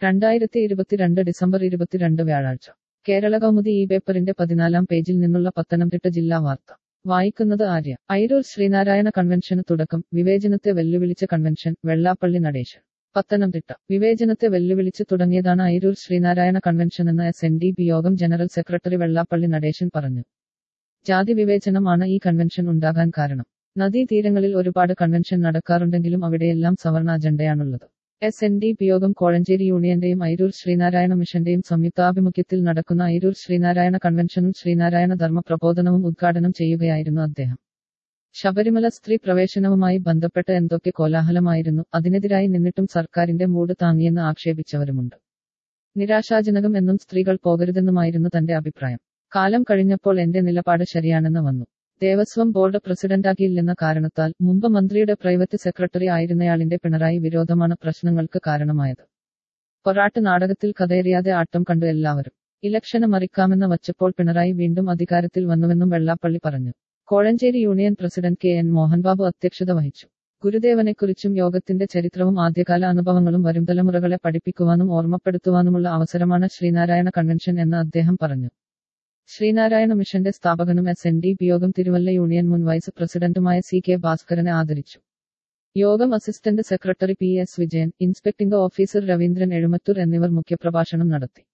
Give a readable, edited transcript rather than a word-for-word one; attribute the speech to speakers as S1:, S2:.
S1: 2022 December 22 വ്യാഴാഴ്ച കേരള കൗമുദി ഈ പേപ്പറിന്റെ 14-ാം പേജിൽ നിന്നുള്ള പത്തനംതിട്ട ജില്ലാ വാർത്ത വായിക്കുന്നത് ആര്യ. അയിരൂർ ശ്രീനാരായണ കൺവെൻഷന് തുടക്കം. വിവേചനത്തെ വെല്ലുവിളിച്ച കൺവെൻഷൻ. വെള്ളാപ്പള്ളി നടേശൻ. പത്തനംതിട്ട. വിവേചനത്തെ വെല്ലുവിളിച്ച് തുടങ്ങിയതാണ് അയിരൂർ ശ്രീനാരായണ കൺവെൻഷനെന്ന് SNDP യോഗം ജനറൽ സെക്രട്ടറി വെള്ളാപ്പള്ളി നടേശൻ പറഞ്ഞു. ജാതി വിവേചനമാണ് ഈ കൺവെൻഷൻ ഉണ്ടാകാൻ കാരണം. നദീതീരങ്ങളിൽ ഒരുപാട് കൺവെൻഷൻ നടക്കാറുണ്ടെങ്കിലും അവിടെയെല്ലാം സവർണ അജണ്ടയാണുള്ളത്. SNDP യോഗം കോഴഞ്ചേരി യൂണിയന്റെയും അയിരൂർ ശ്രീനാരായണ മിഷന്റെയും സംയുക്താഭിമുഖ്യത്തിൽ നടക്കുന്ന അയിരൂർ ശ്രീനാരായണ കൺവെൻഷനും ശ്രീനാരായണ ധർമ്മ പ്രബോധനവും ഉദ്ഘാടനം ചെയ്യുകയായിരുന്നു അദ്ദേഹം. ശബരിമല സ്ത്രീ പ്രവേശനവുമായി ബന്ധപ്പെട്ട് എന്തൊക്കെ കോലാഹലമായിരുന്നു. അതിനെതിരായി നിന്നിട്ടും സർക്കാരിന്റെ മൂട് താങ്ങിയെന്ന് ആക്ഷേപിച്ചവരുമുണ്ട്. നിരാശാജനകം എന്നും സ്ത്രീകൾ പോകരുതെന്നുമായിരുന്നു തന്റെ അഭിപ്രായം. കാലം കഴിഞ്ഞപ്പോൾ എന്റെ നിലപാട് ശരിയാണെന്ന് വന്നു. ദേവസ്വം ബോർഡ് പ്രസിഡന്റാകിയില്ലെന്ന കാരണത്താൽ മുമ്പ് മന്ത്രിയുടെ പ്രൈവറ്റ് സെക്രട്ടറി ആയിരുന്നയാളിന്റെ പിണറായി വിരോധമാണ് പ്രശ്നങ്ങൾക്ക് കാരണമായത്. പൊറാട്ട് നാടകത്തിൽ കഥയറിയാതെ ആട്ടം കണ്ടു എല്ലാവരും. ഇലക്ഷന് മറിക്കാമെന്ന് വച്ചപ്പോൾ പിണറായി വീണ്ടും അധികാരത്തിൽ വന്നുവെന്നും വെള്ളാപ്പള്ളി പറഞ്ഞു. Kozhencherry union president KN Mohanbabu അധ്യക്ഷത വഹിച്ചു. ഗുരുദേവനെക്കുറിച്ചും യോഗത്തിന്റെ ചരിത്രവും ആദ്യകാല അനുഭവങ്ങളും വരുംതലമുറകളെ പഠിപ്പിക്കുവാനും ഓർമ്മപ്പെടുത്തുവാനുമുള്ള അവസരമാണ് ശ്രീനാരായണ കൺവെൻഷൻ എന്ന് അദ്ദേഹം പറഞ്ഞു. ശ്രീനാരായണ മിഷന്റെ സ്ഥാപകനും SNDP യോഗം തിരുവല്ല യൂണിയൻ മുൻ വൈസ് പ്രസിഡന്റുമായ CK ഭാസ്കരനെ ആദരിച്ചു. യോഗം assistant secretary PS Vijayan, inspecting officer Raveendran Ezhumattoor എന്നിവർ മുഖ്യപ്രഭാഷണം നടത്തി.